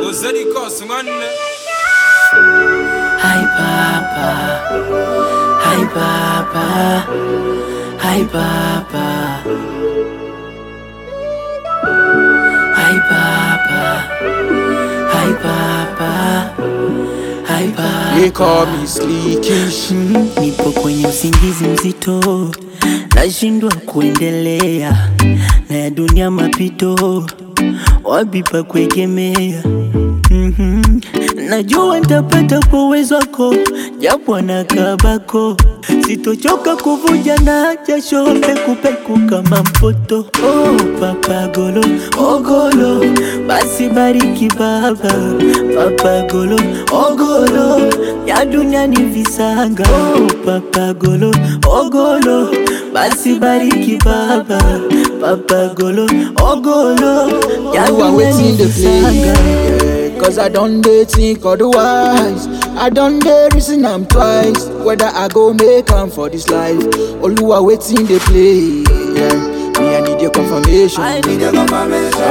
Zeddy Cos, man. Hi Papa, hi Papa, hi Papa, hi Papa, hi Papa, hi Papa. They call me Sleekish. Nipo kwenye usingizi mzito, nashindwa kuendelea na ya dunia mapito, wapi pa kuegemea. Najua nitapata kwa uwezo wako, japo na kabako sitochoka kuvuja na jasho, peku kama mpoto. Oh Papa Golo, oh Golo, basi bariki baba. Papa Golo, oh Golo, ya dunia ni visanga. Oh Papa Golo, oh Golo, basi bariki baba. Papa Golo, oh Golo, ya dunia ni visanga. Cause I don't think otherwise. I don't reason I'm twice whether I go make am for this life. Oluwa waiting they play. Yeah. Me I need your confirmation. I need your confirmation.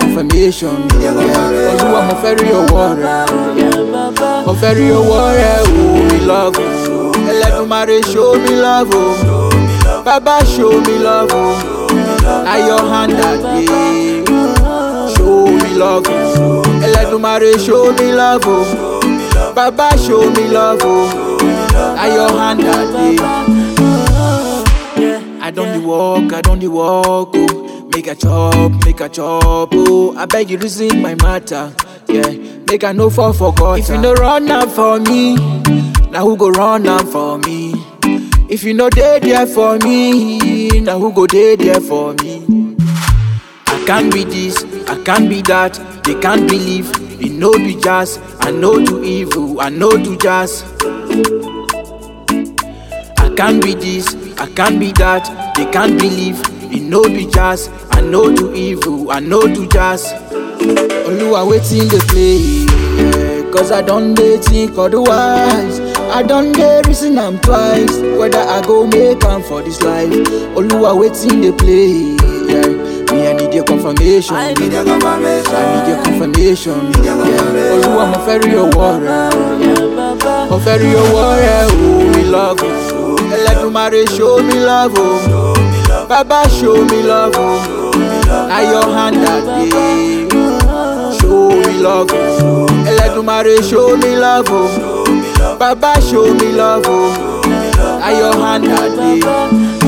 Oluwa mo ferry your water. Mo ferry your water. Oh me love you. Eledumare show me love. Oh. Baba show me love. Oh. Now your hand that day. Show me love. Eledumare show me love, oh. Baba show me love, oh. Now your hand that day. I don't the walk, oh. Make a chop, oh. I beg you reason my matter, yeah. Make a no fall for God. If you no run out for me, now who go run out for me? If you no dey there for me, now who go dey there for me? I can't be this, I can't be that. They can't believe, it no be jazz. I know do evil, I know do jazz. I can't be this, I can't be that. They can't believe, it no be jazz. I know do evil, I know do jazz. Oluwa waiting the play, yeah. Cause I don't think otherwise. I don't reason I'm twice whether I go make am for this life. Oluwa waiting the play, yeah. Me I need your confirmation. I need your confirmation. Yeah. Oluwa mo ferry your water. Mo ferry your water. Oh me love you. Eledumare show me love. Oh. Baba show me love. Oh. Now your hand that day. Show me love. Eledumare show me love. Oh. Baba show me love. Oh. Now your hand that day.